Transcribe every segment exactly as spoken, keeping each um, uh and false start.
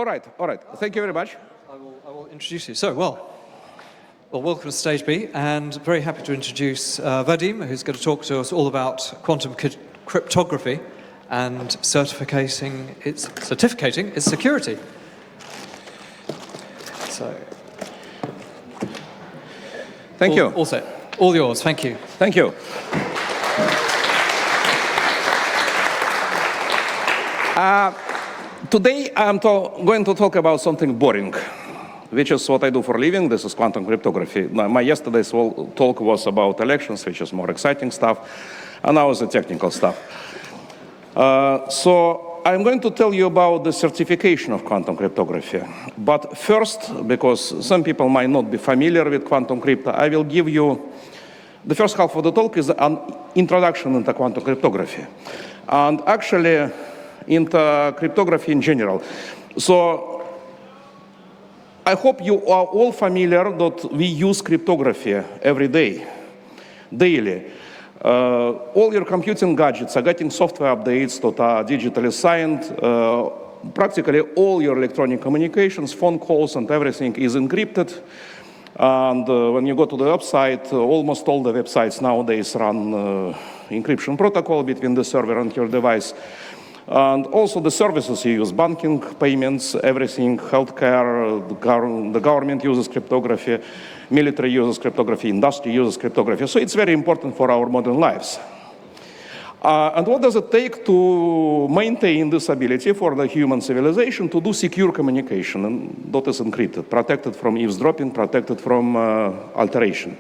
right, all right. Thank you very much. I will, I will introduce you. So, well, well, welcome to Stage B, and very happy to introduce uh, Vadim, who's going to talk to us all about quantum cryptography and certificating its, certificating its security. So, thank all, you. All set. All yours. Thank you. Thank you. Uh, today I'm to going to talk about something boring, which is what I do for a living. This is quantum cryptography. My yesterday's talk was about elections, which is more exciting stuff, and now is the technical stuff. Uh, so I'm going to tell you about the certification of quantum cryptography. But first, because some people might not be familiar with quantum crypto, I will give you the first half of the talk is an introduction into quantum cryptography, and actually into cryptography in general. So I hope you are all familiar that we use cryptography every day, daily. Uh, all your computing gadgets are getting software updates that are digitally signed. Uh, practically all your electronic communications, phone calls and everything is encrypted. And uh, when you go to the website, uh, almost all the websites nowadays run uh, encryption protocol between the server and your device. And also the services you use, banking, payments, everything, healthcare, the, gov the government uses cryptography, military uses cryptography, industry uses cryptography. So it's very important for our modern lives. Uh, and what does it take to maintain this ability for the human civilization to do secure communication, and that is encrypted, protected from eavesdropping, protected from uh, alteration?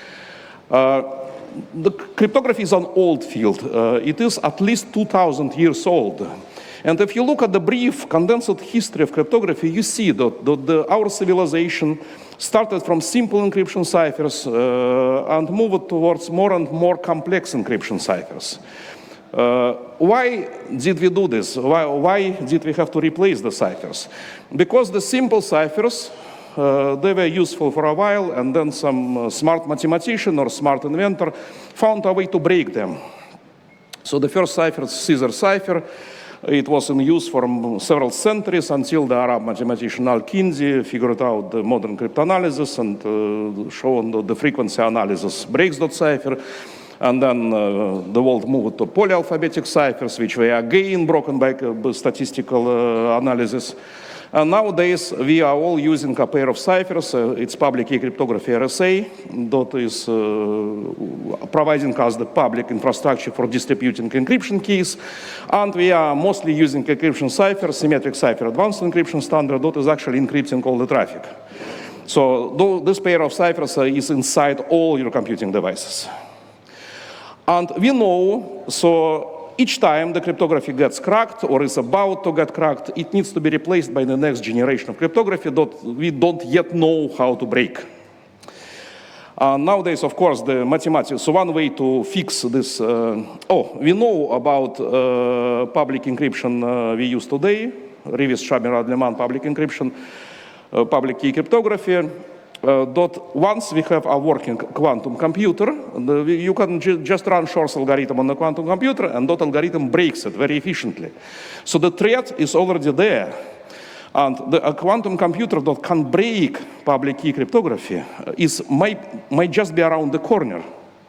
Uh, The cryptography is an old field. Uh, it is at least two thousand years old. And if you look at the brief, condensed history of cryptography, you see that, that the, our civilization started from simple encryption ciphers uh, and moved towards more and more complex encryption ciphers. Uh, why did we do this? Why, why did we have to replace the ciphers? Because the simple ciphers, Uh, they were useful for a while, and then some uh, smart mathematician or smart inventor found a way to break them. So the first cipher, Caesar cipher, it was in use for several centuries until the Arab mathematician Al-Kindi figured out the modern cryptanalysis and uh, shown that the frequency analysis breaks that cipher. And then uh, the world moved to polyalphabetic ciphers, which were again broken by uh, statistical uh, analysis. And nowadays, we are all using a pair of ciphers. Uh, it's public key cryptography R S A that is uh, providing us the public infrastructure for distributing encryption keys. And we are mostly using encryption cipher, symmetric cipher advanced encryption standard that is actually encrypting all the traffic. So this pair of ciphers uh, is inside all your computing devices. And we know, so each time the cryptography gets cracked or is about to get cracked, it needs to be replaced by the next generation of cryptography that we don't yet know how to break. Uh, nowadays, of course, the mathematics, so one way to fix this, uh, oh, we know about uh, public encryption uh, we use today, Rivis Shami-Radliman public encryption, uh, public key cryptography. Uh, that once we have a working quantum computer, the, you can ju just run Shor's algorithm on the quantum computer, and that algorithm breaks it very efficiently. So the threat is already there. And the, a quantum computer that can break public key cryptography is, might, might just be around the corner.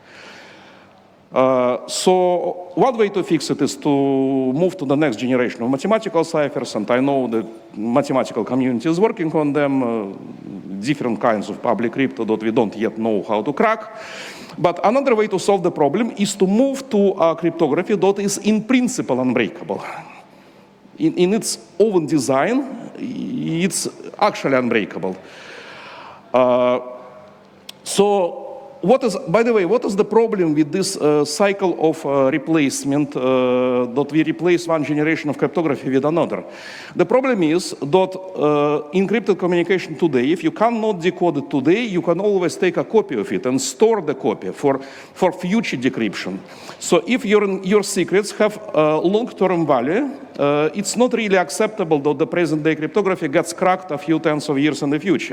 Uh, so one way to fix it is to move to the next generation of mathematical ciphers, and I know the mathematical community is working on them, uh, different kinds of public crypto that we don't yet know how to crack. But another way to solve the problem is to move to a cryptography that is in principle unbreakable. In, in its own design, it's actually unbreakable. Uh, so What is, by the way, what is the problem with this uh, cycle of uh, replacement, uh, that we replace one generation of cryptography with another? The problem is that uh, encrypted communication today, if you cannot decode it today, you can always take a copy of it and store the copy for, for future decryption. So if your, your secrets have a long-term value, uh, it's not really acceptable that the present-day cryptography gets cracked a few tens of years in the future.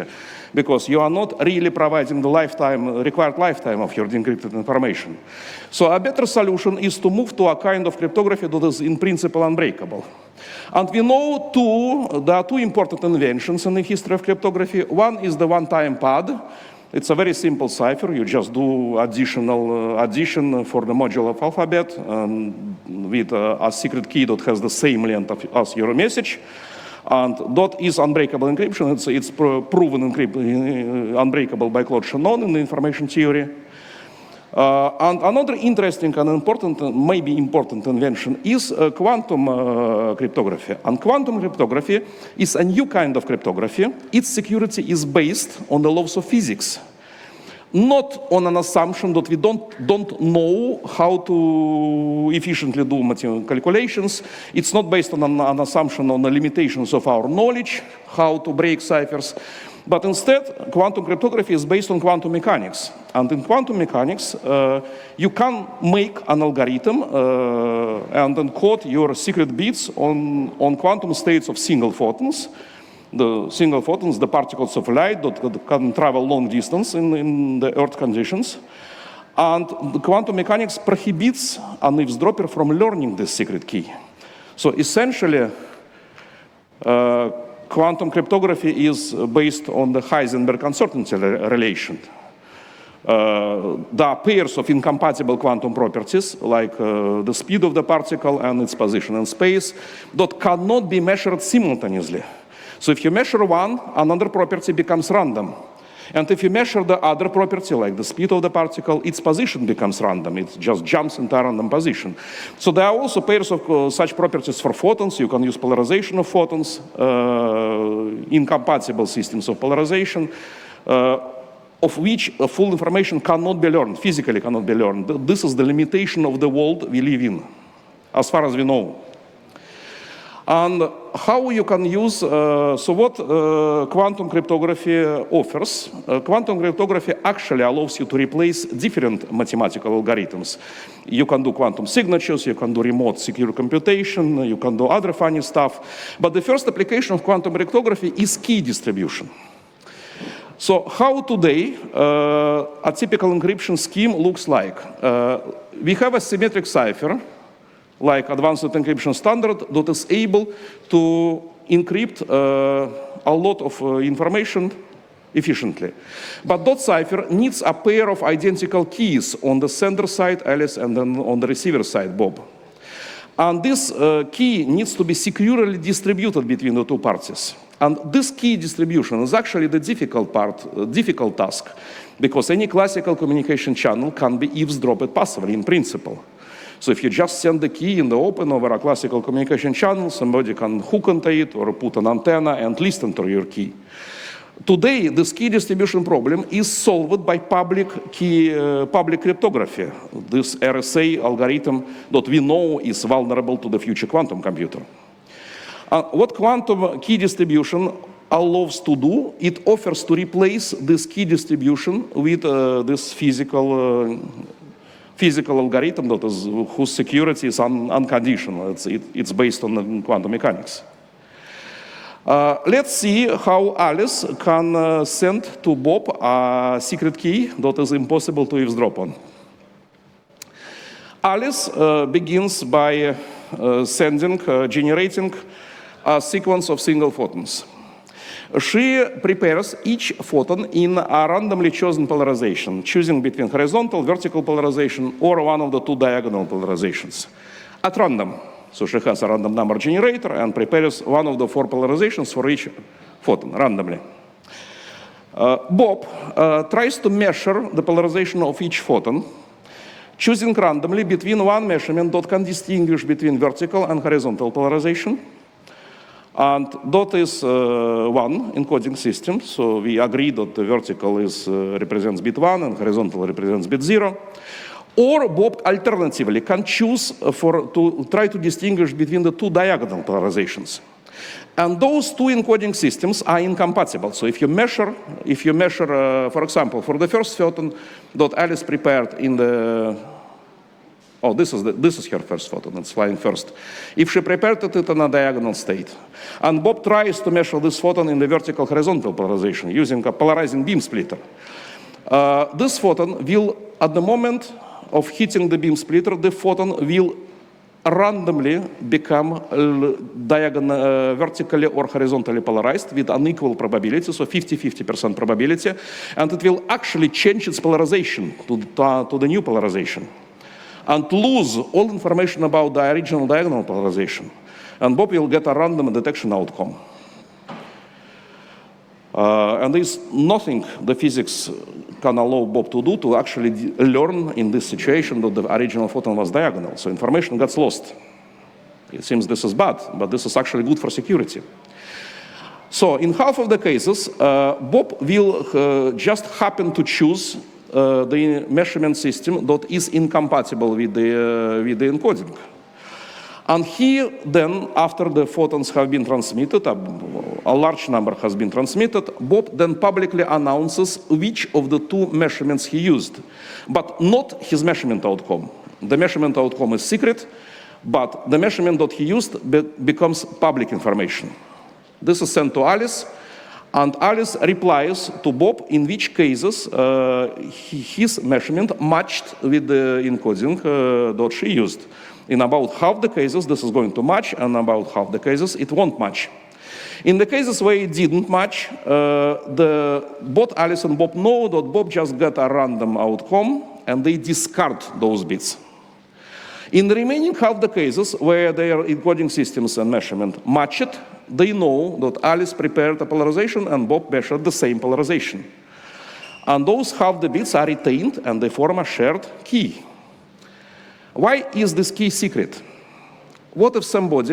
because you are not really providing the lifetime, required lifetime of your decrypted information. So a better solution is to move to a kind of cryptography that is in principle unbreakable. And we know two, there are two important inventions in the history of cryptography. One is the one-time pad. It's a very simple cipher. You just do additional uh, addition for the module of alphabet um, with uh, a secret key that has the same length of, as your message. And that is unbreakable encryption. It's, it's pro proven encrypt uh, unbreakable by Claude Shannon in the information theory. Uh, and another interesting and important, uh, maybe important invention is uh, quantum uh, cryptography. And quantum cryptography is a new kind of cryptography. Its security is based on the laws of physics, not on an assumption that we don't, don't know how to efficiently do material calculations. It's not based on an, an assumption on the limitations of our knowledge, how to break ciphers. But instead, quantum cryptography is based on quantum mechanics. And in quantum mechanics, uh, you can make an algorithm uh, and encode your secret bits on, on quantum states of single photons. The single photons, the particles of light that can travel long distance in, in the Earth conditions. And the quantum mechanics prohibits an eavesdropper from learning this secret key. So essentially, uh, quantum cryptography is based on the Heisenberg uncertainty relation. Uh, there are pairs of incompatible quantum properties, like uh, the speed of the particle and its position in space, that cannot be measured simultaneously. So if you measure one, another property becomes random. And if you measure the other property, like the speed of the particle, its position becomes random. It just jumps into a random position. So there are also pairs of uh, such properties for photons. You can use polarization of photons, uh, incompatible systems of polarization, uh, of which uh, full information cannot be learned, physically cannot be learned. This is the limitation of the world we live in, as far as we know. And how you can use, uh, so what uh, quantum cryptography offers? Uh, quantum cryptography actually allows you to replace different mathematical algorithms. You can do quantum signatures, you can do remote secure computation, you can do other funny stuff. But the first application of quantum cryptography is key distribution. So how today uh, a typical encryption scheme looks like? Uh, we have a symmetric cipher, like advanced encryption standard, that is able to encrypt uh, a lot of uh, information efficiently. But that cipher needs a pair of identical keys on the sender side, Alice, and then on the receiver side, Bob. And this uh, key needs to be securely distributed between the two parties. And this key distribution is actually the difficult part, uh, difficult task, because any classical communication channel can be eavesdropped passively in principle. So if you just send the key in the open over a classical communication channel, somebody can hook onto it or put an antenna and listen to your key. Today, this key distribution problem is solved by public key, uh, public cryptography, this R S A algorithm that we know is vulnerable to the future quantum computer. Uh, what quantum key distribution allows to do, it offers to replace this key distribution with uh, this physical uh, physical algorithm that is, whose security is un, unconditional. It's, it, it's based on quantum mechanics. Uh, let's see how Alice can uh, send to Bob a secret key that is impossible to eavesdrop on. Alice uh, begins by uh, sending, uh, generating a sequence of single photons. She prepares each photon in a randomly chosen polarization, choosing between horizontal, vertical polarization, or one of the two diagonal polarizations at random. So she has a random number generator and prepares one of the four polarizations for each photon randomly. Uh, Bob uh, tries to measure the polarization of each photon, choosing randomly between one measurement that can distinguish between vertical and horizontal polarization. And that is uh, one encoding system. So we agree that the vertical is, uh, represents bit one and horizontal represents bit zero. Or Bob alternatively can choose for, to try to distinguish between the two diagonal polarizations. And those two encoding systems are incompatible. So if you measure, if you measure, uh, for example, for the first photon that Alice prepared in the Oh, this is, the, this is her first photon, it's flying first. If she prepared it in a diagonal state, and Bob tries to measure this photon in the vertical horizontal polarization using a polarizing beam splitter, uh, this photon will, at the moment of hitting the beam splitter, the photon will randomly become diagonal, uh, vertically or horizontally polarized with unequal probability, so fifty fifty percent probability, and it will actually change its polarization to, uh, to the new polarization and lose all information about the original diagonal polarization. And Bob will get a random detection outcome. Uh, and there's nothing the physics can allow Bob to do to actually learn in this situation that the original photon was diagonal. So information gets lost. It seems this is bad, but this is actually good for security. So in half of the cases, uh, Bob will uh, just happen to choose uh, the measurement system that is incompatible with the, uh, with the encoding. And here, then, after the photons have been transmitted, a, a large number has been transmitted, Bob then publicly announces which of the two measurements he used, but not his measurement outcome. The measurement outcome is secret, but the measurement that he used be becomes public information. This is sent to Alice, and Alice replies to Bob in which cases uh, he, his measurement matched with the encoding uh, that she used. In about half the cases, this is going to match, and about half the cases, it won't match. In the cases where it didn't match, uh, the, both Alice and Bob know that Bob just got a random outcome, and they discard those bits. In the remaining half the cases where their encoding systems and measurement matched, they know that Alice prepared a polarization and Bob measured the same polarization. And those half the bits are retained, and they form a shared key. Why is this key secret? What if somebody,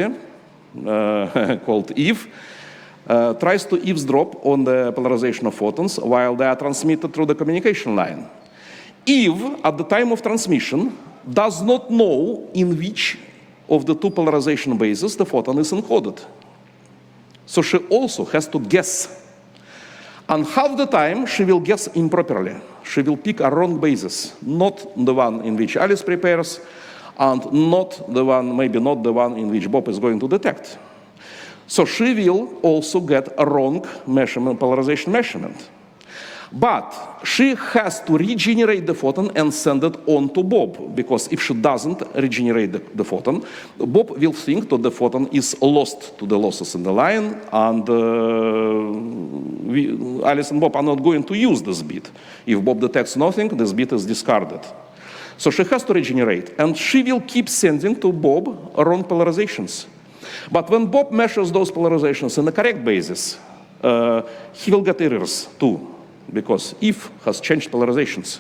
uh, called Eve, uh, tries to eavesdrop on the polarization of photons while they are transmitted through the communication line? Eve, at the time of transmission, does not know in which of the two polarization bases the photon is encoded. So she also has to guess. And half the time, she will guess improperly. She will pick a wrong basis, not the one in which Alice prepares, and not the one, maybe not the one in which Bob is going to detect. So she will also get a wrong measurement, polarization measurement. But she has to regenerate the photon and send it on to Bob, because if she doesn't regenerate the, the photon, Bob will think that the photon is lost to the losses in the line, and uh, we, Alice and Bob are not going to use this bit. If Bob detects nothing, this bit is discarded. So she has to regenerate, and she will keep sending to Bob wrong polarizations. But when Bob measures those polarizations in the correct basis, uh, he will get errors too, because Eve has changed polarizations.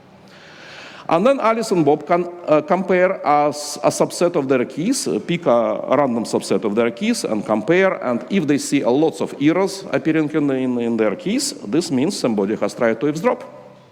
And then Alice and Bob can uh, compare as a subset of their keys, uh, pick a random subset of their keys and compare, and if they see a lots of errors appearing in, in, in their keys, this means somebody has tried to eavesdrop.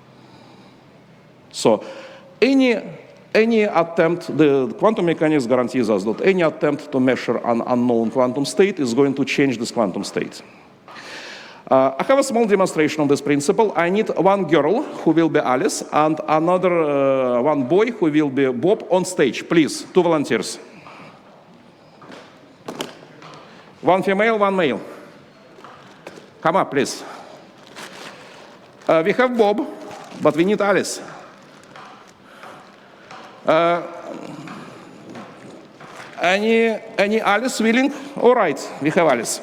So any, any attempt, the quantum mechanics guarantees us that any attempt to measure an unknown quantum state is going to change this quantum state. Uh, I have a small demonstration of this principle. I need one girl who will be Alice and another uh, one boy who will be Bob on stage. Please, two volunteers. One female, one male. Come up, please. Uh, we have Bob, but we need Alice. Uh, any, any Alice willing? All right, we have Alice.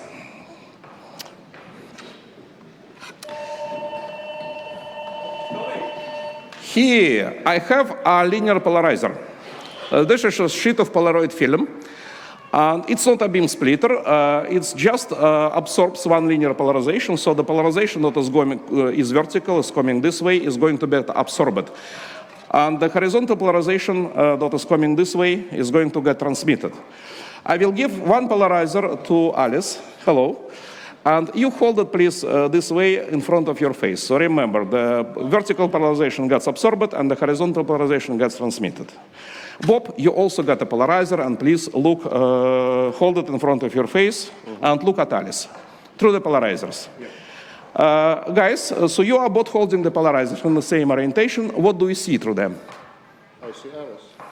Here, I have a linear polarizer. Uh, this is a sheet of Polaroid film, and it's not a beam splitter. Uh, it's just uh, absorbs one linear polarization, so the polarization that is going uh, is vertical, is coming this way, is going to be absorbed. And the horizontal polarization uh, that is coming this way is going to get transmitted. I will give one polarizer to Alice. Hello. And you hold it, please, uh, this way in front of your face. So remember, the vertical polarization gets absorbed and the horizontal polarization gets transmitted. Bob, you also got a polarizer, and please look, uh, hold it in front of your face mm-hmm. and look at Alice through the polarizers. Yeah. Uh, guys, uh, so you are both holding the polarizers in the same orientation. What do you see through them? I see Alice.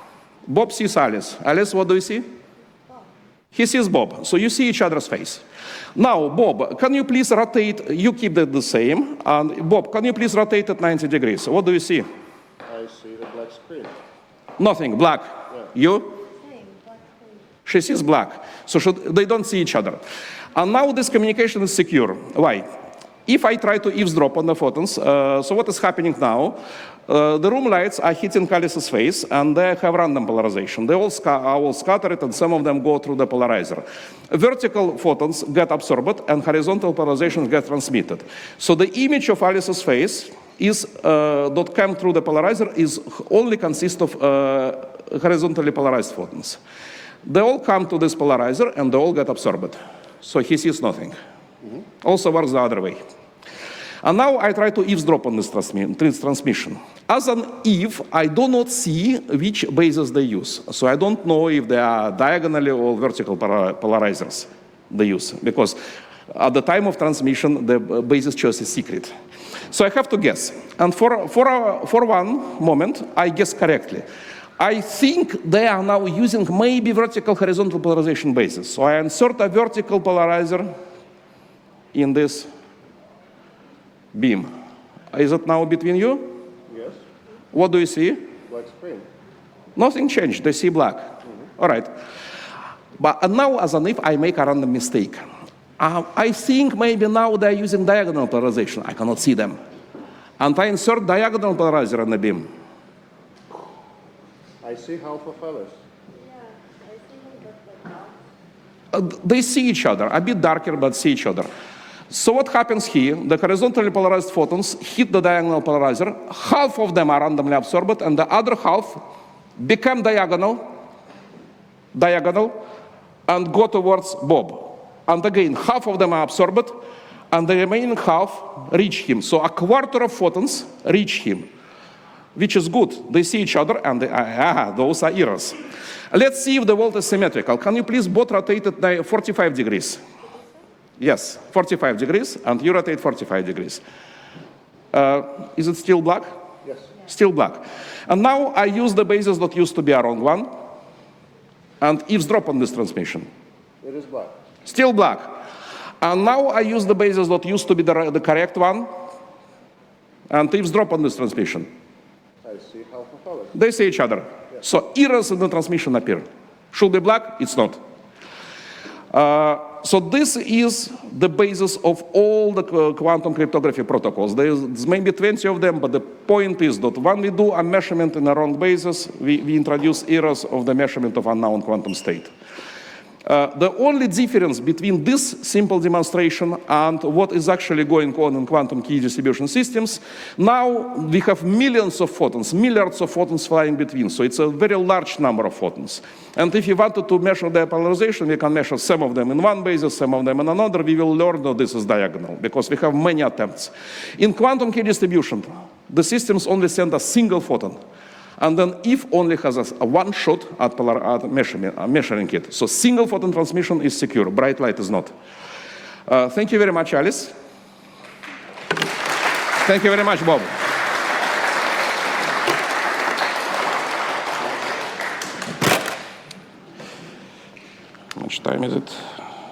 Bob sees Alice. Alice, what do you see? He sees Bob. So you see each other's face. Now, Bob, can you please rotate? You keep that the same. And Bob, can you please rotate at ninety degrees? What do you see? I see the black screen. Nothing, black. You? She sees black. So should, they don't see each other. And now this communication is secure. Why? If I try to eavesdrop on the photons, uh, so what is happening now? Uh, the room lights are hitting Alice's face, and they have random polarization. They all sca are all scattered, and some of them go through the polarizer. Vertical photons get absorbed, and horizontal polarization get transmitted. So the image of Alice's face is uh, that come through the polarizer is only consists of uh, horizontally polarized photons. They all come to this polarizer, and they all get absorbed. So he sees nothing. Mm-hmm. Also works the other way. And now I try to eavesdrop on this, transmi this transmission. As an if, I do not see which bases they use. So I don't know if they are diagonally or vertical polarizers they use, because at the time of transmission, the basis choice is secret. So I have to guess. And for, for, a, for one moment, I guess correctly. I think they are now using maybe vertical horizontal polarization bases. So I insert a vertical polarizer in this beam. Is it now between you? Yes. What do you see? Black screen. Nothing changed. They see black. Mm-hmm. All right. But now, as an if, I make a random mistake. Uh, I think maybe now they're using diagonal polarization. I cannot see them. And I insert diagonal polarizer in the beam. I see half of Alice. Uh, they see each other, a bit darker, but see each other. So what happens here? The horizontally polarized photons hit the diagonal polarizer. Half of them are randomly absorbed, and the other half become diagonal, diagonal, and go towards Bob. And again, half of them are absorbed, and the remaining half reach him. So a quarter of photons reach him, which is good. They see each other, and they, ah, those are errors. Let's see if the world is symmetrical. Can you please both rotate at forty-five degrees? Yes, forty-five degrees, and you rotate forty-five degrees. Uh, is it still black? Yes. Still black. And now I use the basis that used to be a wrong one, and eavesdrop on this transmission. It is black. Still black. And now I use the basis that used to be the, the correct one, and eavesdrop on this transmission. I see half of Alice. They see each other. Yes. So errors in the transmission appear. Should be black, it's not. Uh, so this is the basis of all the quantum cryptography protocols. There's maybe twenty of them, but the point is that when we do a measurement in a wrong basis, we, we introduce errors of the measurement of unknown quantum state. Uh, the only difference between this simple demonstration and what is actually going on in quantum key distribution systems, now we have millions of photons, milliards of photons flying between, so it's a very large number of photons. And if you wanted to measure their polarization, we can measure some of them in one basis, some of them in another. We will learn that this is diagonal, because we have many attempts. In quantum key distribution, the systems only send a single photon. And then if only has a, a one shot at, polar, at measuring, uh, measuring it. So single photon transmission is secure, bright light is not. Uh, thank you very much, Alice. Thank you very much, Bob. How much time is it?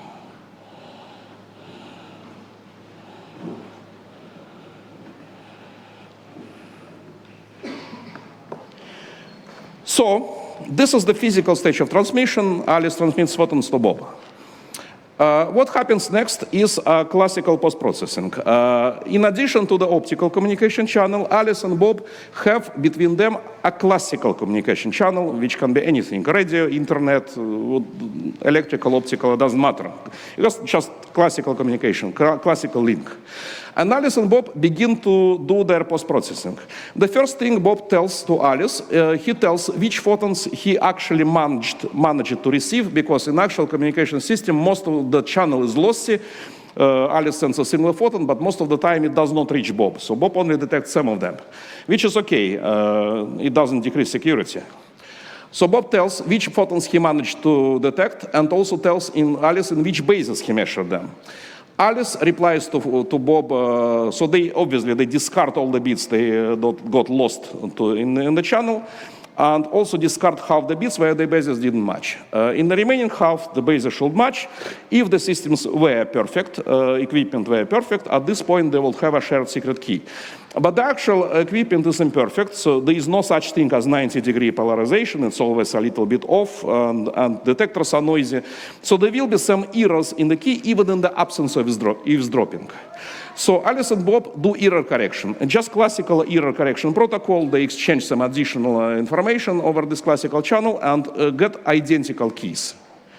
So, this is the physical stage of transmission. Alice transmits photons to Bob. Uh, what happens next is uh, classical post-processing. Uh, in addition to the optical communication channel, Alice and Bob have between them a classical communication channel, which can be anything: radio, internet, uh, electrical, optical, it doesn't matter. It's just classical communication, classical link. And Alice and Bob begin to do their post-processing. The first thing Bob tells to Alice, uh, he tells which photons he actually managed, managed to receive, because in actual communication system, most of the channel is lossy. Uh, Alice sends a single photon, but most of the time it does not reach Bob. So Bob only detects some of them, which is okay. Uh, it doesn't decrease security. So Bob tells which photons he managed to detect, and also tells in Alice in which basis he measured them. Alice replies to, to Bob, uh, so they obviously they discard all the bits they uh, got lost to, in, in the channel. and also discard half the bits where the bases didn't match. Uh, in the remaining half, the bases should match. If the systems were perfect, uh, equipment were perfect, at this point they will have a shared secret key. But the actual equipment is imperfect, so there is no such thing as ninety degree polarization. It's always a little bit off, and, and detectors are noisy. So there will be some errors in the key, even in the absence of eavesdropping. So Alice and Bob do error correction. And just classical error correction protocol, they exchange some additional uh, information over this classical channel and uh, get identical keys.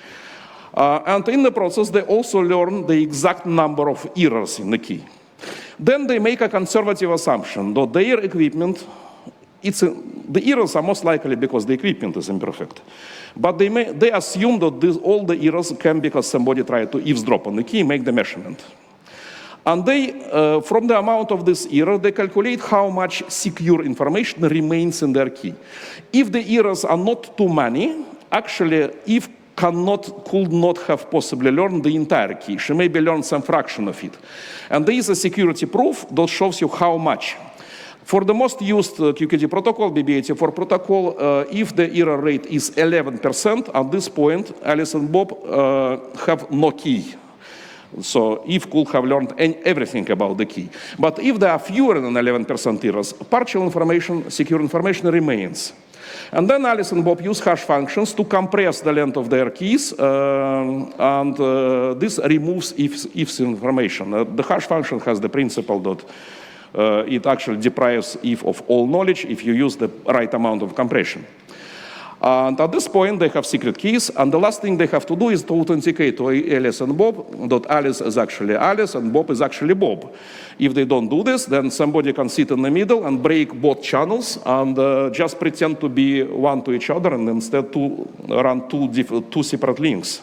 Uh, and in the process, they also learn the exact number of errors in the key. Then they make a conservative assumption that their equipment, it's a, the errors are most likely because the equipment is imperfect. But they, may, they assume that this, all the errors can because somebody tried to eavesdrop on the key, make the measurement. And they, uh, from the amount of this error, they calculate how much secure information remains in their key. If the errors are not too many, actually, if cannot, could not have possibly learned the entire key. She maybe learned some fraction of it. And there is a security proof that shows you how much. For the most used uh, Q K D protocol, B B eighty-four protocol, uh, if the error rate is eleven percent, at this point, Alice and Bob uh, have no key. So Eve could have learned any, everything about the key. But if there are fewer than eleven percent errors, partial information, secure information remains. And then Alice and Bob use hash functions to compress the length of their keys, uh, and uh, this removes ifs, ifs information. Uh, the hash function has the principle that uh, it actually deprives if of all knowledge if you use the right amount of compression. And at this point, they have secret keys, and the last thing they have to do is to authenticate to Alice and Bob that Alice is actually Alice and Bob is actually Bob. If they don't do this, then somebody can sit in the middle and break both channels and uh, just pretend to be one to each other and instead to run two, two separate links.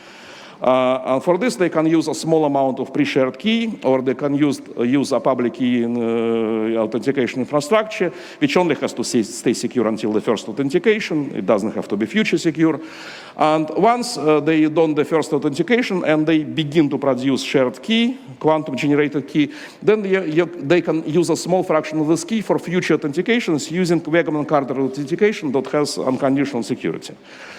Uh, and for this, they can use a small amount of pre-shared key, or they can use, uh, use a public key in uh, authentication infrastructure, which only has to stay, stay secure until the first authentication. It doesn't have to be future secure. And once uh, they done the first authentication and they begin to produce shared key, quantum generated key, then they, you, they can use a small fraction of this key for future authentications using Wegemann-Carter authentication that has unconditional security.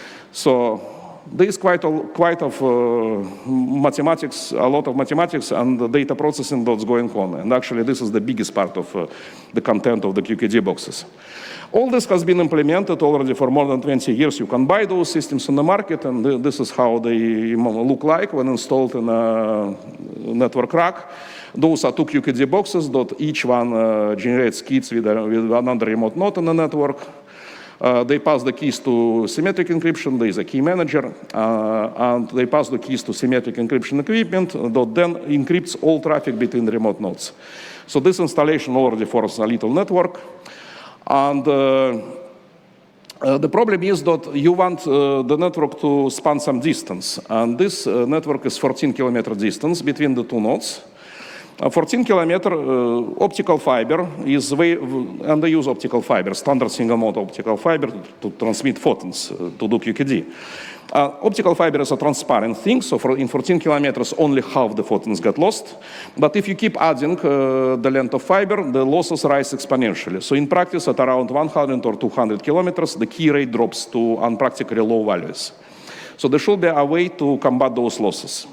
So there is quite a, quite of uh, mathematics, a lot of mathematics and data processing that's going on. And actually, this is the biggest part of uh, the content of the Q K D boxes. All this has been implemented already for more than twenty years. You can buy those systems on the market, and th this is how they look like when installed in a network rack. Those are two Q K D boxes that each one uh, generates keys with, a, with another remote node in the network. Uh, they pass the keys to symmetric encryption. There is a key manager, uh, and they pass the keys to symmetric encryption equipment that then encrypts all traffic between the remote nodes. So this installation already forces a little network. And uh, uh, the problem is that you want uh, the network to span some distance. And this uh, network is fourteen kilometer distance between the two nodes. Uh, fourteen kilometer uh, optical fiber is way, and they use optical fiber, standard single mode optical fiber to, to transmit photons, uh, to do Q K D. Uh, optical fiber is a transparent thing, so for in fourteen kilometers only half the photons get lost. But if you keep adding uh, the length of fiber, the losses rise exponentially. So in practice, at around one hundred or two hundred kilometers, the key rate drops to unpractically low values. So there should be a way to combat those losses.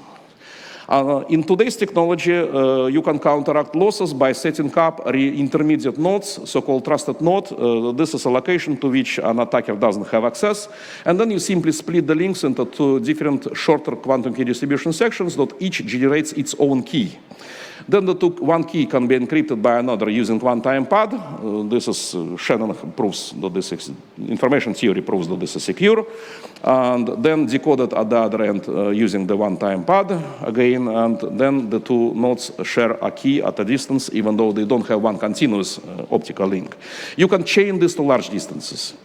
Uh, in today's technology, uh, you can counteract losses by setting up intermediate nodes, so-called trusted node. Uh, this is a location to which an attacker doesn't have access. And then you simply split the links into two different shorter quantum key distribution sections that each generates its own key. Then the two, one key can be encrypted by another using one-time pad. Uh, this is uh, Shannon proves that this is, information theory proves that this is secure. And then decoded at the other end uh, using the one-time pad again. And then the two nodes share a key at a distance, even though they don't have one continuous uh, optical link. You can chain this to large distances.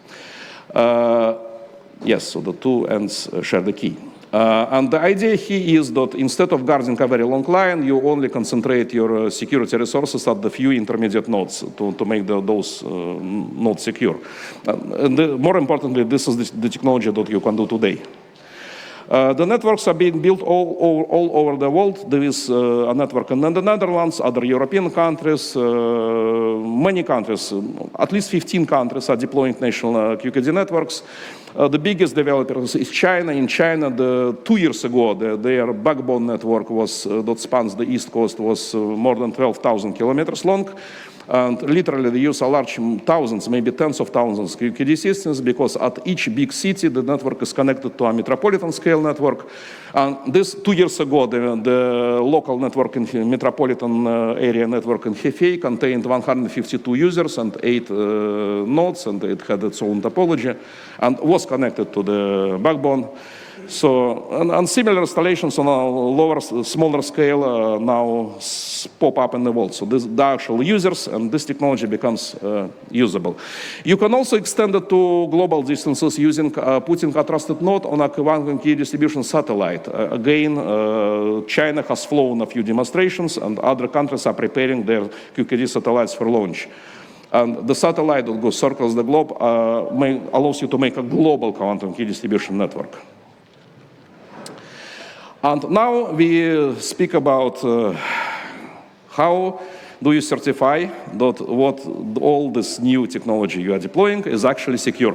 Uh, yes, so the two ends uh, share the key. Uh, and the idea here is that instead of guarding a very long line, you only concentrate your uh, security resources at the few intermediate nodes to, to make the, those uh, nodes secure. Uh, and the, more importantly, this is the, the technology that you can do today. Uh, the networks are being built all, all, all over the world. There is uh, a network in the Netherlands, other European countries, uh, many countries, at least fifteen countries are deploying national uh, Q K D networks. Uh, the biggest developer is China. In China, the, two years ago, the, their backbone network was, uh, that spans the East Coast was uh, more than twelve thousand kilometers long. And literally they use a large thousands, maybe tens of thousands Q K D systems, because at each big city, the network is connected to a metropolitan scale network. And this two years ago, the, the local network in the metropolitan uh, area network in Hefei contained one hundred fifty-two users and eight uh, nodes, and it had its own topology, and was connected to the backbone. So, and, and similar installations on a lower, smaller scale uh, now s- pop up in the world. So this, the actual users, and this technology becomes uh, usable. You can also extend it to global distances using uh, putting a trusted node on a quantum key distribution satellite. Uh, again, uh, China has flown a few demonstrations, and other countries are preparing their Q K D satellites for launch. And the satellite that goes circles the globe uh, may, allows you to make a global quantum key distribution network. And now we speak about uh, how do you certify that what all this new technology you are deploying is actually secure.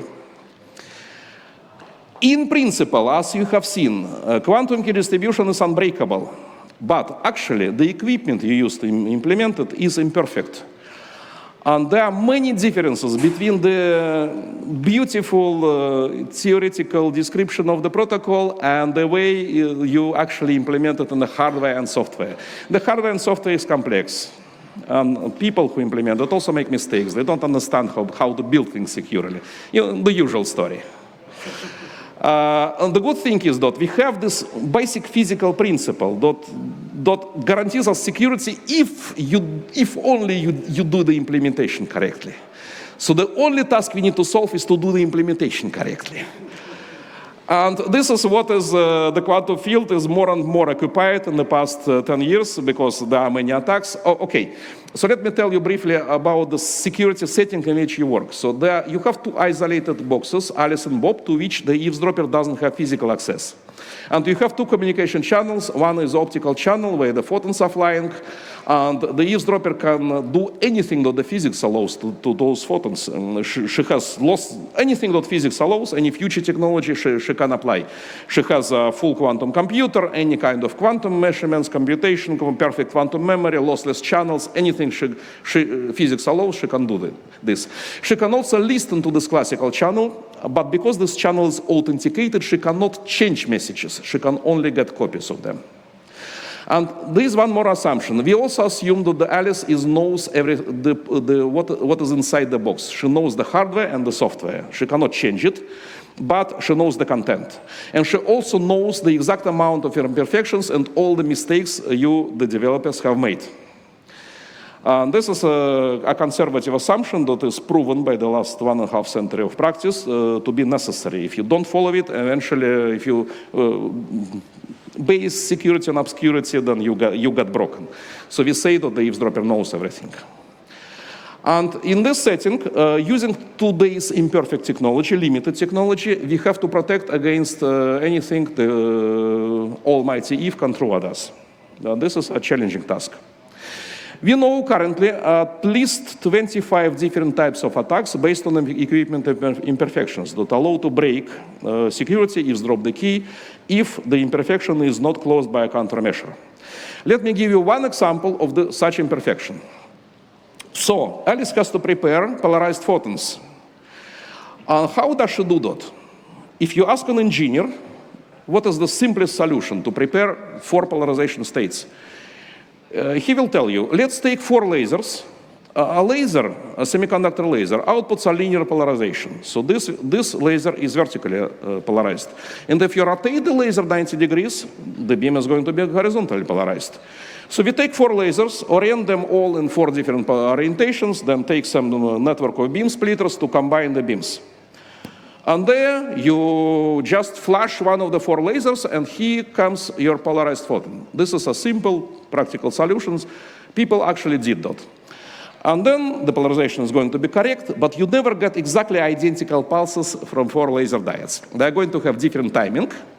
In principle, as you have seen, uh, quantum key distribution is unbreakable, but actually the equipment you use to im- implement it is imperfect. And there are many differences between the beautiful uh, theoretical description of the protocol and the way you, you actually implement it in the hardware and software. The hardware and software is complex. And people who implement it also make mistakes. They don't understand how, how to build things securely. You know, the usual story. Uh, and the good thing is that we have this basic physical principle that, that guarantees us security if, you, if only you, you do the implementation correctly. So the only task we need to solve is to do the implementation correctly. And this is what is uh, the quantum field is more and more occupied in the past uh, ten years because there are many attacks. Oh, okay, so let me tell you briefly about the security setting in which you work. So there you have two isolated boxes, Alice and Bob, to which the eavesdropper doesn't have physical access. And you have two communication channels. One is optical channel where the photons are flying, and the eavesdropper can do anything that the physics allows to, to those photons. And she, she has lost anything that physics allows, any future technology she, she can apply. She has a full quantum computer, any kind of quantum measurements, computation, perfect quantum memory, lossless channels, anything she, she, physics allows, she can do this. She can also listen to this classical channel, but because this channel is authenticated, she cannot change messages. She can only get copies of them. And there is one more assumption. We also assume that the Alice is knows every, the, the, what, what is inside the box. She knows the hardware and the software. She cannot change it, but she knows the content. And she also knows the exact amount of imperfections and all the mistakes you, the developers, have made. And this is a, a conservative assumption that is proven by the last one and a half century of practice uh, to be necessary. If you don't follow it, eventually, if you uh, base security on obscurity, then you got, you got broken. So we say that the eavesdropper knows everything. And in this setting, uh, using today's imperfect technology, limited technology, we have to protect against uh, anything the uh, almighty Eve can throw at us. Uh, this is a challenging task. We know currently at least twenty-five different types of attacks based on equipment imperfections that allow to break uh, security, eavesdrop the key, if the imperfection is not closed by a countermeasure. Let me give you one example of the, such imperfection. So, Alice has to prepare polarized photons. Uh, how does she do that? If you ask an engineer, what is the simplest solution to prepare four polarization states? Uh, he will tell you, let's take four lasers. Uh, a laser, a semiconductor laser, outputs a linear polarization. So this, this laser is vertically uh, polarized. And if you rotate the laser ninety degrees, the beam is going to be horizontally polarized. So we take four lasers, orient them all in four different orientations, then take some network of beam splitters to combine the beams. And there you just flash one of the four lasers and here comes your polarized photon. This is a simple, practical solution. People actually did that. And then the polarization is going to be correct, but you never get exactly identical pulses from four laser diodes. They're going to have different timing.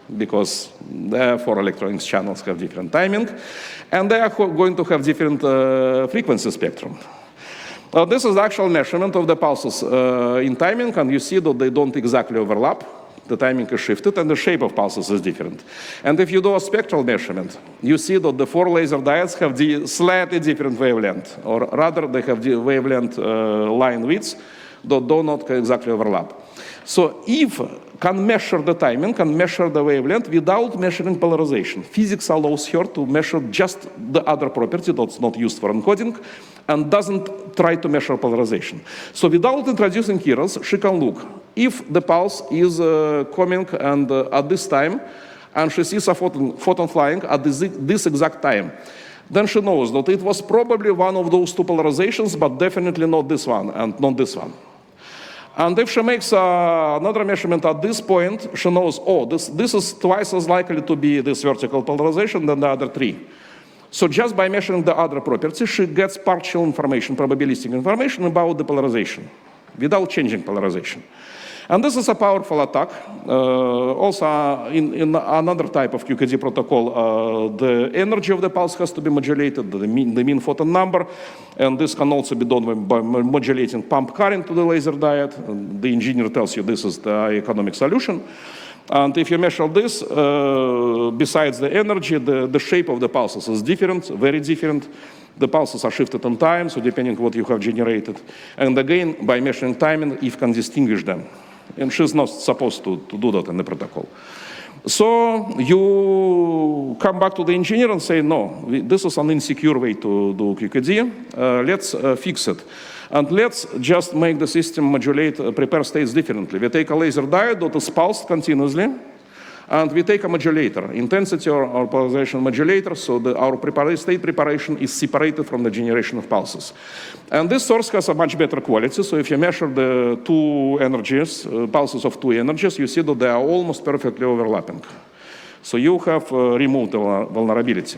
because the four electronics channels have different timing, and they are going to have different uh, frequency spectrum. Uh, this is the actual measurement of the pulses uh, in timing, and you see that they don't exactly overlap. The timing is shifted, and the shape of pulses is different. And if you do a spectral measurement, you see that the four laser diodes have the slightly different wavelength, or rather they have the wavelength uh, line widths that do not exactly overlap. So if can measure the timing, can measure the wavelength without measuring polarization. Physics allows her to measure just the other property that's not used for encoding and doesn't try to measure polarization. So without introducing errors, she can look if the pulse is uh, coming and uh, at this time, and she sees a photon, photon flying at this, this exact time. Then she knows that it was probably one of those two polarizations, but definitely not this one and not this one. And if she makes uh, another measurement at this point, she knows, oh, this, this is twice as likely to be this vertical polarization than the other three. So just by measuring the other properties, she gets partial information, probabilistic information about the polarization, without changing polarization. And this is a powerful attack. Uh, also, uh, in, in another type of Q K D protocol, uh, the energy of the pulse has to be modulated, the mean, the mean photon number, and this can also be done by modulating pump current to the laser diode. And the engineer tells you this is the economic solution. And if you measure this, uh, besides the energy, the, the shape of the pulses is different, very different. The pulses are shifted in time, so depending on what you have generated. And again, by measuring timing, Eve can distinguish them. And she's not supposed to, to do that in the protocol. So you come back to the engineer and say, no, this is an insecure way to do Q K D. Uh, let's uh, fix it. And let's just make the system modulate, uh, prepare states differently. We take a laser diode that is pulsed continuously, and we take a modulator, intensity or, or polarization modulator, so the, our prepar state preparation is separated from the generation of pulses. And this source has a much better quality, so if you measure the two energies, uh, pulses of two energies, you see that they are almost perfectly overlapping. So you have uh, removed the vulnerability.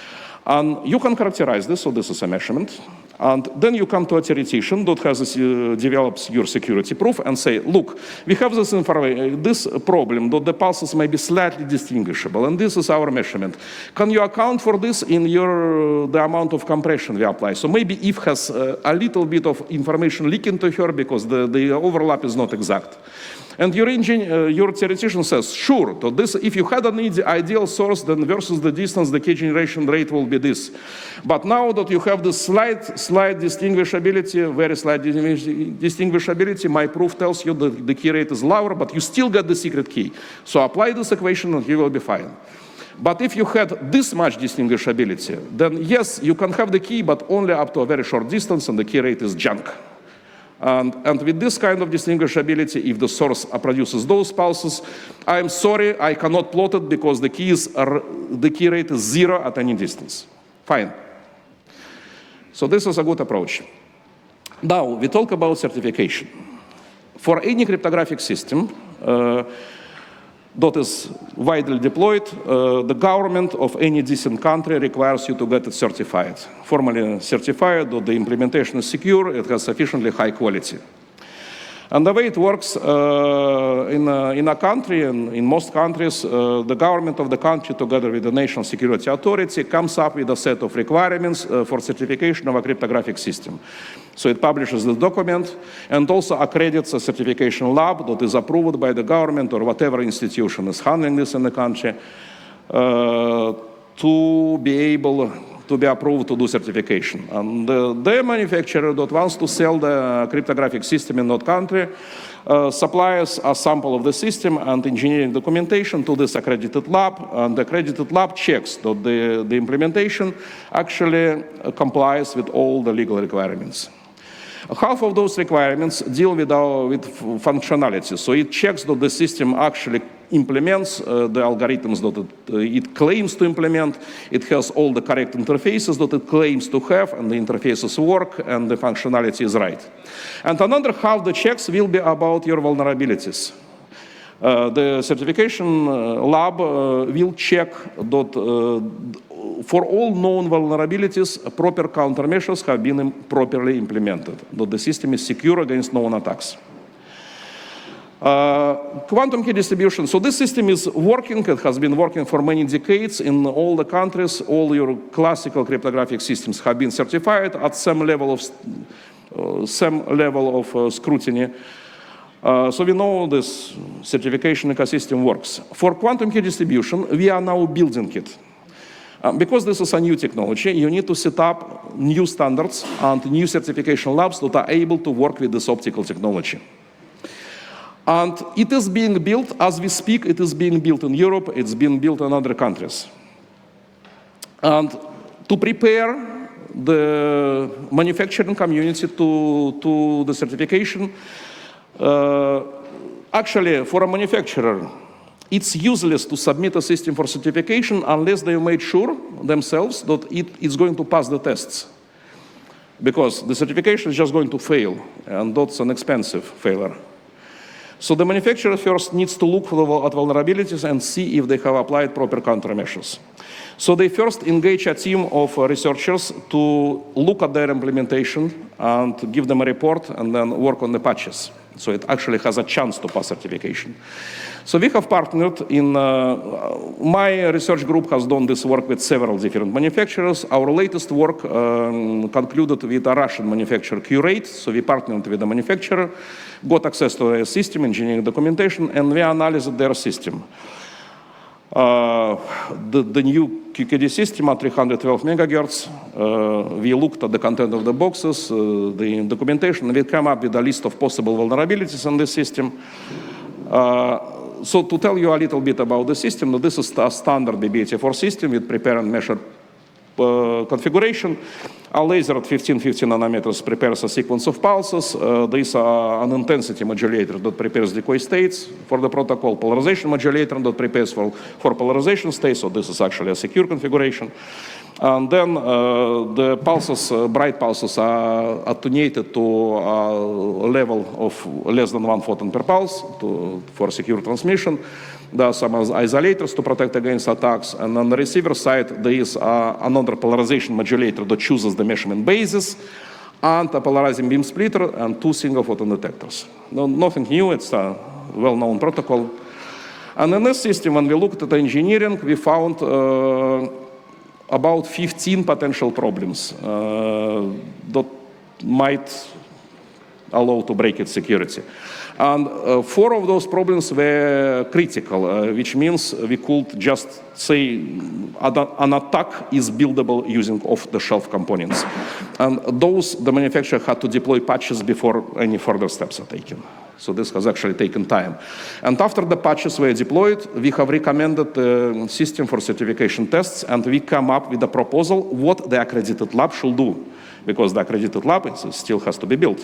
And you can characterize this, so this is a measurement. And then you come to a theoretician that has uh, develops your security proof and say, look, we have this information, this problem that the pulses may be slightly distinguishable, and this is our measurement. Can you account for this in your the amount of compression we apply? So maybe Eve has uh, a little bit of information leaking to her because the, the overlap is not exact. And your, engine, uh, your theoretician says, sure, so this, if you had an ideal source, then versus the distance, the key generation rate will be this. But now that you have this slight, slight distinguishability, very slight distinguishability, my proof tells you that the key rate is lower, but you still get the secret key. So apply this equation and you will be fine. But if you had this much distinguishability, then yes, you can have the key, but only up to a very short distance, and the key rate is junk. And, and with this kind of distinguishability, if the source produces those pulses, I'm sorry, I cannot plot it because the keys are, the key rate is zero at any distance. Fine. So this is a good approach. Now, we talk about certification. For any cryptographic system uh, that is widely deployed, uh, the government of any decent country requires you to get it certified. Formally certified that the implementation is secure, it has sufficiently high quality. And the way it works uh, in, a, in a country, and in most countries, uh, the government of the country, together with the National Security Authority, comes up with a set of requirements uh, for certification of a cryptographic system. So it publishes the document and also accredits a certification lab that is approved by the government or whatever institution is handling this in the country uh, to be able to be approved to do certification. And uh, the manufacturer that wants to sell the cryptographic system in that country uh, supplies a sample of the system and engineering documentation to this accredited lab, and the accredited lab checks that the, the implementation actually uh, complies with all the legal requirements. Half of those requirements deal with, our, with functionality. So it checks that the system actually implements uh, the algorithms that it, uh, it claims to implement. It has all the correct interfaces that it claims to have, and the interfaces work, and the functionality is right. And another half the checks will be about your vulnerabilities. Uh, the certification uh, lab uh, will check that uh, for all known vulnerabilities, proper countermeasures have been properly implemented, that the system is secure against known attacks. Uh, quantum key distribution. So this system is working. It has been working for many decades in all the countries. All your classical cryptographic systems have been certified at some level of uh, some level of uh, scrutiny. Uh, so we know this certification ecosystem works. For quantum key distribution, we are now building it. Uh, because this is a new technology, you need to set up new standards and new certification labs that are able to work with this optical technology. And it is being built, as we speak, it is being built in Europe, it's being built in other countries. And to prepare the manufacturing community to, to the certification, uh, actually, for a manufacturer, it's useless to submit a system for certification unless they made sure themselves that it is going to pass the tests. Because the certification is just going to fail, and that's an expensive failure. So the manufacturer first needs to look for, at vulnerabilities and see if they have applied proper countermeasures. So they first engage a team of uh, researchers to look at their implementation and to give them a report and then work on the patches. So it actually has a chance to pass certification. So we have partnered in, uh, my research group has done this work with several different manufacturers. Our latest work um, concluded with a Russian manufacturer, Curate. So we partnered with the manufacturer, got access to their system, engineering documentation, and we analyzed their system. Uh, the, the new Q K D system at three hundred twelve megahertz, uh, we looked at the content of the boxes, uh, the documentation, and we came up with a list of possible vulnerabilities in this system. Uh, so to tell you a little bit about the system, this is a standard B B eighty four system with prepare and measure uh, configuration. A laser at fifteen fifty nanometers prepares a sequence of pulses. Uh, there is uh, an intensity modulator that prepares decoy states for the protocol, polarization modulator that prepares for, for polarization states, so this is actually a secure configuration. And then uh, the pulses, uh, bright pulses are attenuated to a level of less than one photon per pulse to, for secure transmission. There are some isolators to protect against attacks, and on the receiver side, there is uh, another polarization modulator that chooses the measurement basis, and a polarizing beam splitter, and two single photon detectors. No, nothing new, it's a well-known protocol. And in this system, when we looked at the engineering, we found uh, about fifteen potential problems uh, that might allow to break its security. And uh, four of those problems were critical, uh, which means we could just say an attack is buildable using off-the-shelf components. And those, the manufacturer had to deploy patches before any further steps are taken. So this has actually taken time. And after the patches were deployed, we have recommended the system for certification tests, and we come up with a proposal what the accredited lab should do, because the accredited lab is, still has to be built.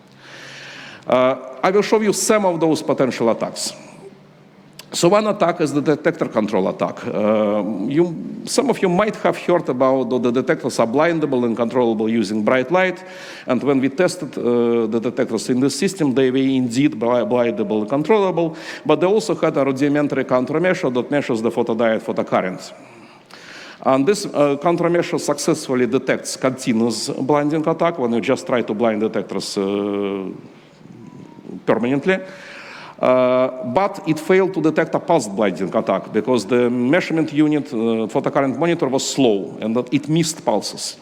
Uh, I will show you some of those potential attacks. So one attack is the detector control attack. Uh, you, some of you might have heard about the, the detectors are blindable and controllable using bright light. And when we tested uh, the detectors in the system, they were indeed blindable and controllable, but they also had a rudimentary countermeasure that measures the photodiode photocurrent. And this uh, countermeasure successfully detects continuous blinding attack when you just try to blind detectors uh, permanently. Uh, but it failed to detect a pulsed blinding attack because the measurement unit, uh, photocurrent monitor, was slow and that it missed pulses.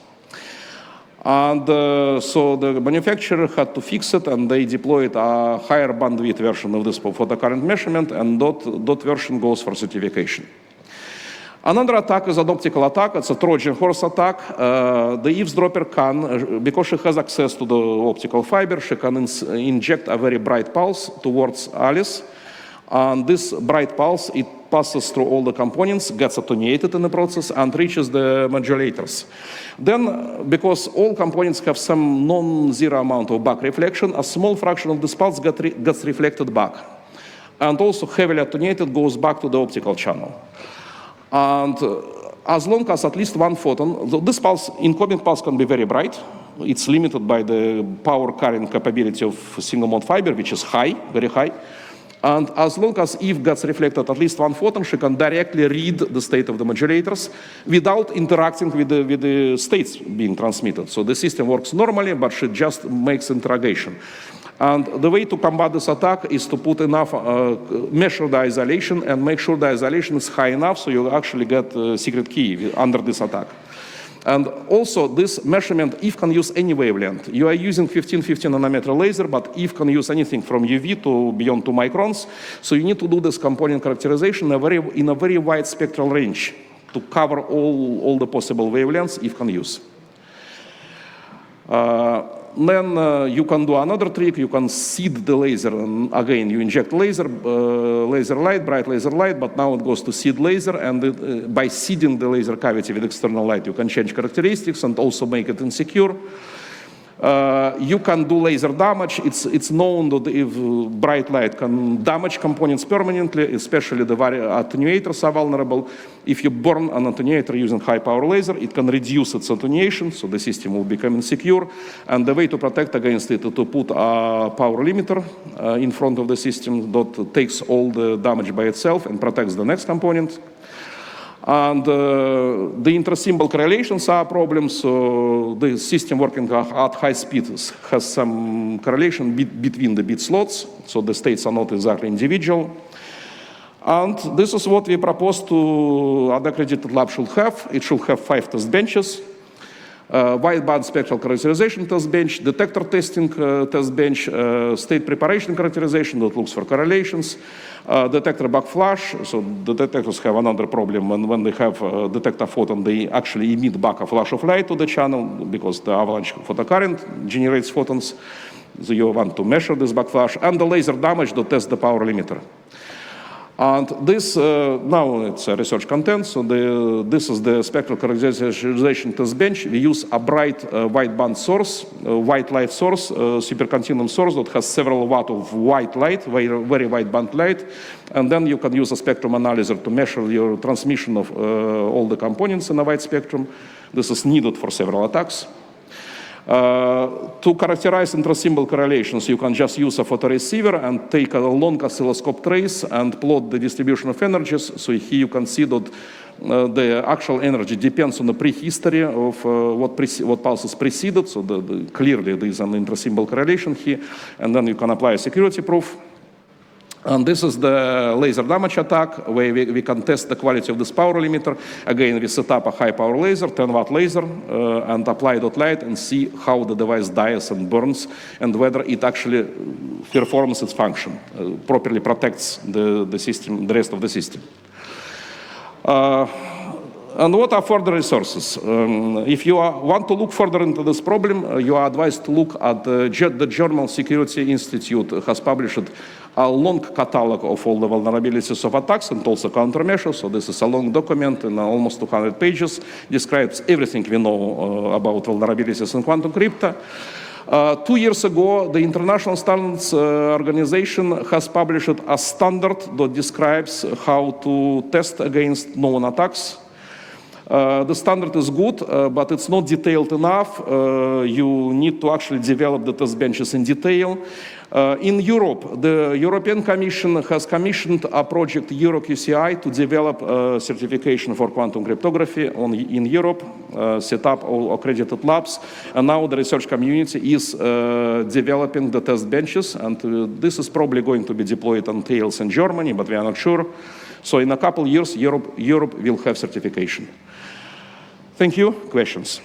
And uh, so the manufacturer had to fix it, and they deployed a higher bandwidth version of this photocurrent measurement, and that, that version goes for certification. Another attack is an optical attack. It's a Trojan horse attack. Uh, the eavesdropper can, because she has access to the optical fiber, she can ins inject a very bright pulse towards Alice. And this bright pulse, it passes through all the components, gets attenuated in the process, and reaches the modulators. Then, because all components have some non-zero amount of back reflection, a small fraction of this pulse get re gets reflected back. And also heavily attenuated goes back to the optical channel. And uh, as long as at least one photon, this pulse, incoming pulse can be very bright. It's limited by the power carrying capability of single mode fiber, which is high, very high. And as long as if gets reflected at least one photon, she can directly read the state of the modulators without interacting with the, with the states being transmitted. So the system works normally, but she just makes interrogation. And the way to combat this attack is to put enough, uh, measure the isolation and make sure the isolation is high enough so you actually get a secret key under this attack. And also this measurement, if can use any wavelength. You are using fifteen fifty nanometer laser, but if can use anything from U V to beyond two microns. So you need to do this component characterization in a very, in a very wide spectral range to cover all, all the possible wavelengths if can use. Uh, Then uh, you can do another trick. You can seed the laser. And again, you inject laser, uh, laser light, bright laser light, but now it goes to seed laser. And it, uh, by seeding the laser cavity with external light, you can change characteristics and also make it insecure. Uh, you can do laser damage. It's, it's known that if bright light can damage components permanently, especially the attenuators are vulnerable. If you burn an attenuator using high power laser, it can reduce its attenuation, so the system will become insecure. And the way to protect against it is to put a power limiter uh, in front of the system that takes all the damage by itself and protects the next component. And uh, the inter-symbol correlations are problems. So the system working at high speed has some correlation be between the bit slots, so the states are not exactly individual. And this is what we propose to an accredited lab should have. It should have five test benches. Uh, wideband spectral characterization test bench, detector testing uh, test bench, uh, state preparation characterization that looks for correlations, uh, detector backflash. So the detectors have another problem when, when they have uh, detector photon, they actually emit back a flash of light to the channel because the avalanche photocurrent generates photons. So you want to measure this backflash, and the laser damage to test the power limiter. And this, uh, now it's a research content, so the, this is the spectral characterization test bench. We use a bright uh, white band source, uh, white light source, uh, supercontinuum source that has several watt of white light, very, very white band light. And then you can use a spectrum analyzer to measure your transmission of uh, all the components in a wide spectrum. This is needed for several attacks. Uh, to characterize intrasymbol correlations, you can just use a photoreceiver and take a long oscilloscope trace and plot the distribution of energies. So here you can see that uh, the actual energy depends on the prehistory of uh, what, pre what pulses preceded. So the, the, clearly there is an intrasymbol correlation here. And then you can apply a security proof. And this is the laser damage attack, where we, we can test the quality of this power limiter. Again, we set up a high power laser, ten watt laser, uh, and apply that light and see how the device dies and burns, and whether it actually performs its function, uh, properly protects the, the system, the rest of the system. Uh, And what are further resources? Um, if you are, want to look further into this problem, uh, you are advised to look at the, the German Security Institute has published a long catalog of all the vulnerabilities of attacks and also countermeasures. So this is a long document in almost two hundred pages, describes everything we know uh, about vulnerabilities in quantum crypto. Uh, two years ago, the International Standards uh, Organization has published a standard that describes how to test against known attacks. Uh, the standard is good, uh, but it's not detailed enough. Uh, you need to actually develop the test benches in detail. Uh, in Europe, the European Commission has commissioned a project, EuroQCI, to develop a certification for quantum cryptography on, in Europe, uh, set up all accredited labs, and now the research community is uh, developing the test benches, and uh, this is probably going to be deployed on tails in Germany, but we are not sure. So in a couple of years, Europe, Europe will have certification. Thank you. Questions?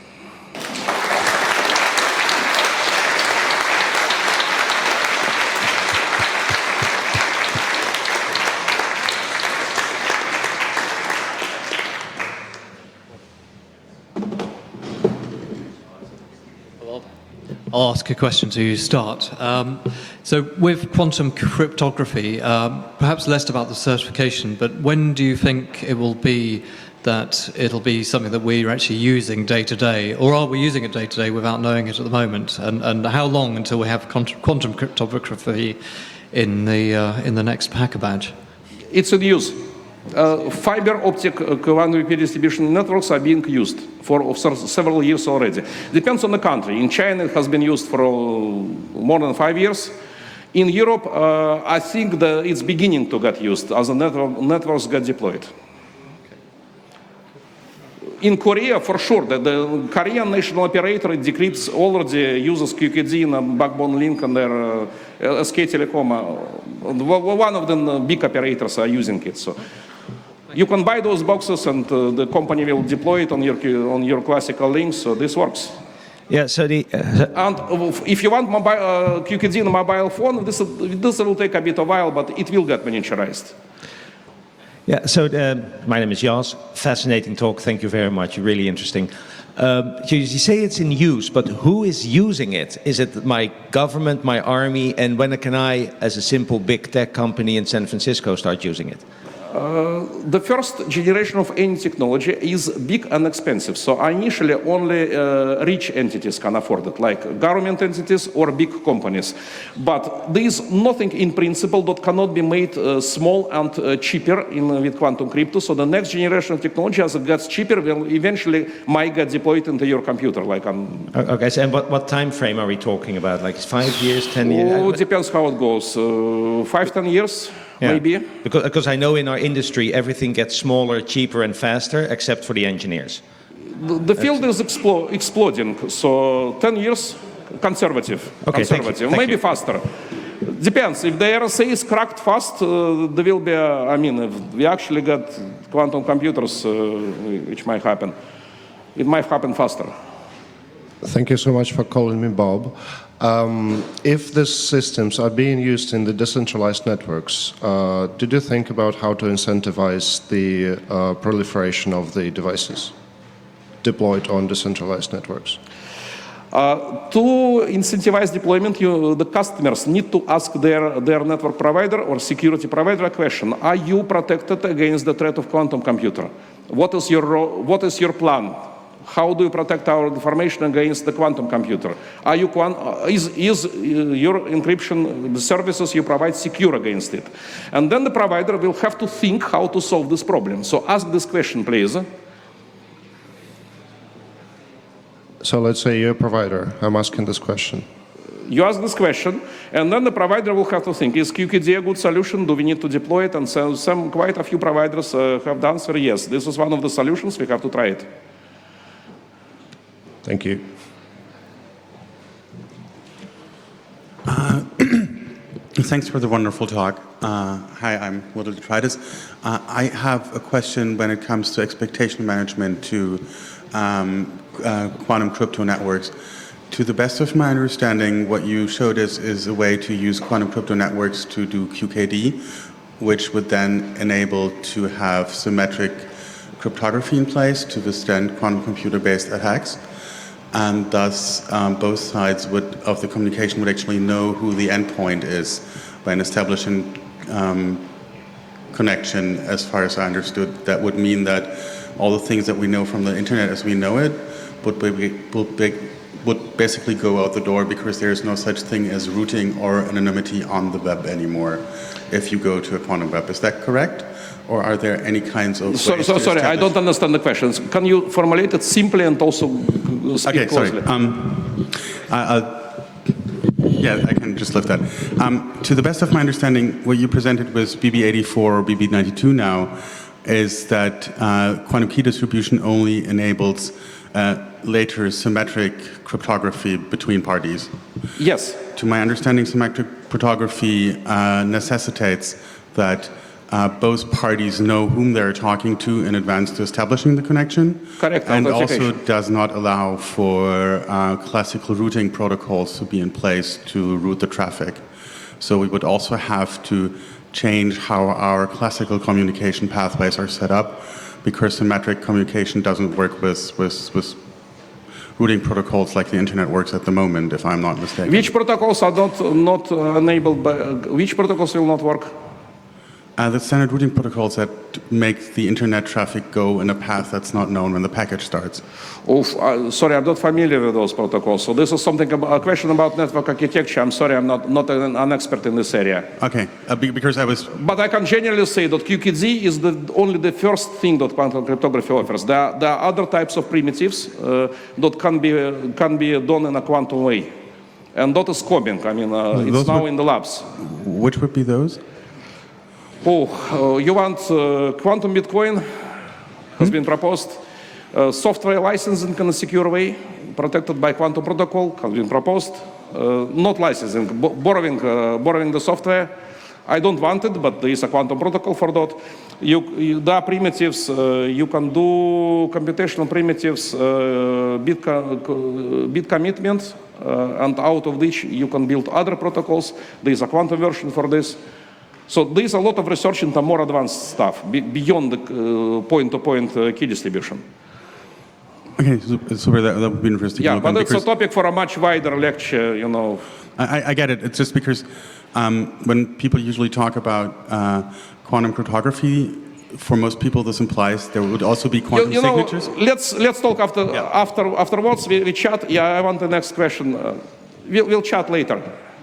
I'll ask a question to start. Um, so with quantum cryptography, um, perhaps less about the certification, but when do you think it will be that it'll be something that we're actually using day to day, or are we using it day to day without knowing it at the moment? And, and how long until we have quantum cryptography in the, uh, in the next Hacker Badge? It's in use. Uh, fiber optic uh, quantum distribution networks are being used for several years already. Depends on the country. In China, it has been used for uh, more than five years. In Europe, uh, I think that it's beginning to get used as the network, networks get deployed. In Korea, for sure, the, the Korean national operator decrypts already uses Q K D in a backbone link on their uh, S K Telecom. Uh, one of the big operators are using it. So you can buy those boxes, and uh, the company will deploy it on your on your classical links. So this works. Yeah, so the, uh, And if you want mobile, uh, Q K D on a mobile phone, this, this will take a bit of a while, but it will get miniaturized. yeah, so the, my name is Jas. Fascinating talk. Thank you very much. Really interesting. Um, you, you say it's in use, but who is using it? Is it my government, my army, and when can I, as a simple big tech company in San Francisco, start using it? Uh, the first generation of any technology is big and expensive. So initially only uh, rich entities can afford it, like government entities or big companies. But there is nothing in principle that cannot be made uh, small and uh, cheaper in, with quantum crypto. So the next generation of technology, as it gets cheaper, will eventually might get deployed into your computer. Like on, Okay, so and what, what time frame are we talking about? Like five years, ten years? oh, it depends how it goes. Uh, five, ten years, Yeah. maybe. Because, because I know in our industry everything gets smaller, cheaper, and faster, except for the engineers. The, the field is explo exploding, so ten years, conservative. Okay, thank you, conservative, thank maybe you. faster. Depends. If the R S A is cracked fast, uh, there will be, a, I mean, if we actually get quantum computers, uh, which might happen, it might happen faster. Thank you so much for calling me Bob. Um, if these systems are being used in the decentralized networks, uh, did you think about how to incentivize the uh, proliferation of the devices deployed on decentralized networks? Uh, to incentivize deployment, you, the customers need to ask their, their network provider or security provider a question. Are you protected against the threat of quantum computer? What is your, ro- what is your plan? How do you protect our information against the quantum computer? Are you quan- is, is your encryption, the services you provide, secure against it? And then the provider will have to think how to solve this problem. So ask this question, please. So let's say you're a provider. I'm asking this question. You ask this question, and then the provider will have to think, is Q K D a good solution? Do we need to deploy it? And so some, quite a few providers uh, have the answer, yes, this is one of the solutions, we have to try it. Thank you. Uh, thanks for the wonderful talk. Uh, hi, I'm Will Detritus. Uh, I have a question when it comes to expectation management to um, uh, quantum crypto networks. To the best of my understanding, what you showed us is a way to use quantum crypto networks to do Q K D, which would then enable to have symmetric cryptography in place to withstand quantum computer-based attacks. And thus, um, both sides would, of the communication would actually know who the endpoint is when establishing um, connection. As far as I understood, that would mean that all the things that we know from the internet as we know it would, be, would, be, would basically go out the door, because there is no such thing as routing or anonymity on the web anymore if you go to a quantum web. Is that correct? Or are there any kinds of... So, ways so, to sorry, I establish- don't understand the questions. Can you formulate it simply and also speak Okay, closely? sorry. Um, I, I'll, yeah, I can just lift that. Um, to the best of my understanding, what you presented with B B eighty-four or B B ninety-two now is that uh, quantum key distribution only enables uh, later symmetric cryptography between parties. Yes. To my understanding, symmetric cryptography uh, necessitates that Uh, both parties know whom they're talking to in advance to establishing the connection. Correct. And also Authentication. does not allow for uh, classical routing protocols to be in place to route the traffic. So we would also have to change how our classical communication pathways are set up, because symmetric communication doesn't work with, with, with routing protocols like the internet works at the moment, if I'm not mistaken. Which protocols are not, not uh, enabled by, uh, which protocols will not work? Uh, the standard routing protocols that make the internet traffic go in a path that's not known when the package starts. Oof, uh, sorry, I'm not familiar with those protocols. So this is something about, a question about network architecture. I'm sorry, I'm not, not an, an expert in this area. Okay, uh, be- because I was... But I can generally say that Q K D is the, only the first thing that quantum cryptography offers. There are, there are other types of primitives uh, that can be, uh, can be done in a quantum way. And that is coming. I mean, uh, it's Those now would- in the labs. Which would be those? Oh, uh, you want uh, quantum Bitcoin has been proposed. Uh, software licensing in a secure way, protected by quantum protocol, has been proposed. Uh, not licensing, bo- borrowing, uh, borrowing the software. I don't want it, but there is a quantum protocol for that. You, you, there are primitives. Uh, you can do computational primitives, uh, bit, co- co- bit commitment, uh, and out of which you can build other protocols. There is a quantum version for this. So there is a lot of research into more advanced stuff be- beyond the uh, point-to-point uh, key distribution. Okay, so, super. That, that would be interesting. to Yeah, look but on it's a because topic for a much wider lecture, you know. I, I- I get it. It's just because um, when people usually talk about uh, quantum cryptography, for most people this implies there would also be You, quantum you know, signatures. let's let's talk after after afterwards. We, we chat. Yeah, I want the next question. Uh, we'll, we'll chat later.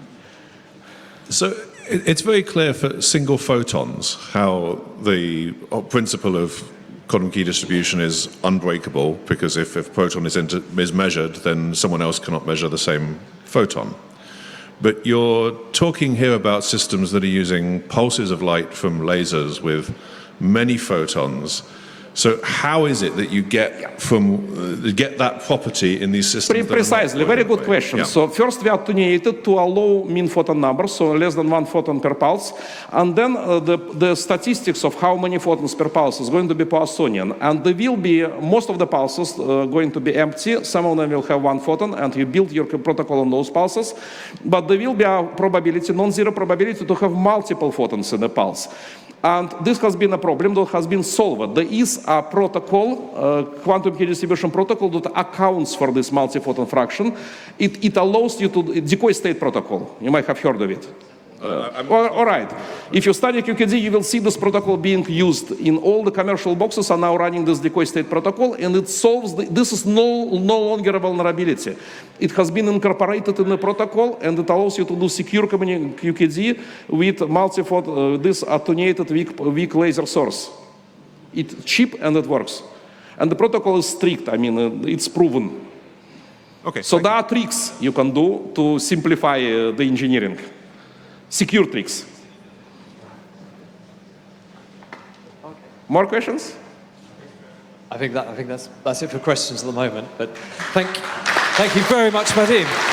So it- it's very clear for single photons how the uh, principle of quantum key distribution is unbreakable, because if a proton is, enter, is measured, then someone else cannot measure the same photon. But you're talking here about systems that are using pulses of light from lasers with many photons. So how is it that you get from uh, get that property in these systems? Pre- that are not Precisely, very good quantum question. Yeah. So first we attenuated to allow mean photon number, so less than one photon per pulse, and then uh, the, the statistics of how many photons per pulse is going to be Poissonian, and there will be most of the pulses uh, going to be empty. Some of them will have one photon, and you build your protocol on those pulses, but there will be a probability, non-zero probability, to have multiple photons in the pulse. And this has been a problem that has been solved. There is a protocol, uh, quantum key distribution protocol, that accounts for this multi-photon fraction. It, it allows you to, decoy state protocol. You might have heard of it. Uh, all, all right. If you study Q K D, you will see this protocol being used in all the commercial boxes are now running this decoy state protocol, and it solves, the, this is no, no longer a vulnerability. It has been incorporated in the protocol, and it allows you to do secure communi- Q K D with multi-photon, uh, this attenuated weak, weak laser source. It's cheap and it works. And the protocol is strict, I mean, uh, it's proven. Okay. So thank there are tricks you can do to simplify uh, the engineering. Secure tricks. More questions? I think that I think that's that's it for questions at the moment. But thank thank you very much, Vadim.